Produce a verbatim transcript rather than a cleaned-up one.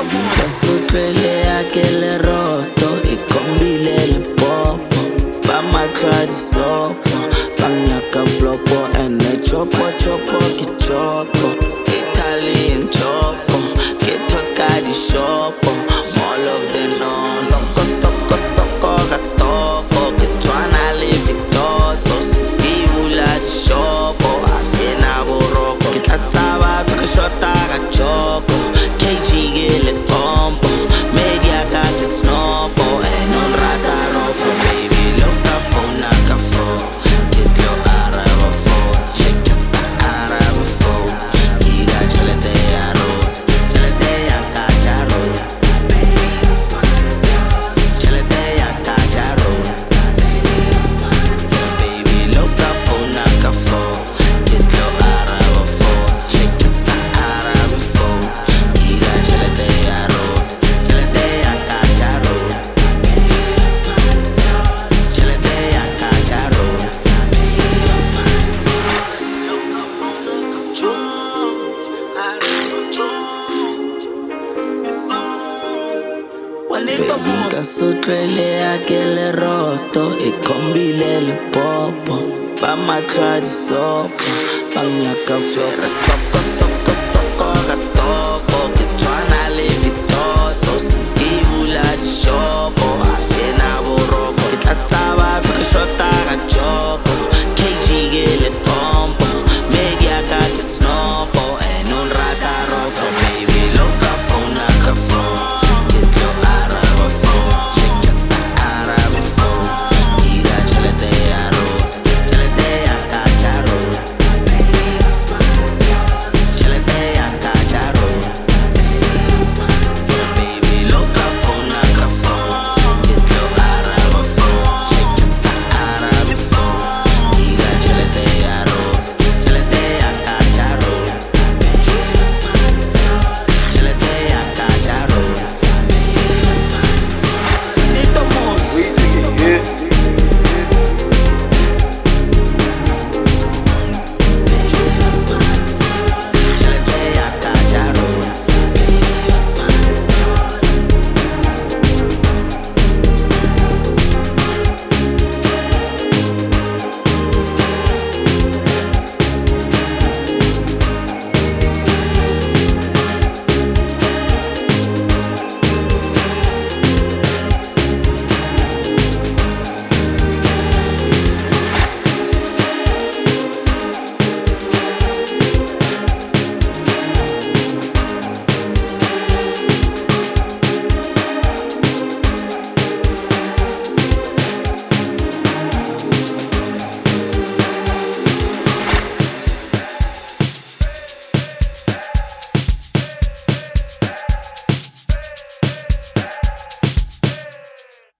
Basotloele akele roto ikombile le popo bamatla di sopo banyaka flopo ene chopo chopo ki chopo Italian chopo ke totska di shopo all of them know stoko stoko stoko gastoko ke twana le victotos skibula di shopo akena boroko ke tlatsaba ke shota ga chopo kg gele pompo media ka ke snopo and on radaro for baby look up phone naka phone get your araba phone ke sa araba phone kira chalete yaro chalete yanka jaro baby chalete yanka jaro baby look up phone naka phone get your araba phone ke sa araba phone kira chalete yaro chalete yanka jaro chalete yanka jaro Basotloele akele roto ikombile le popo bamatla di sopo banyaka flora stop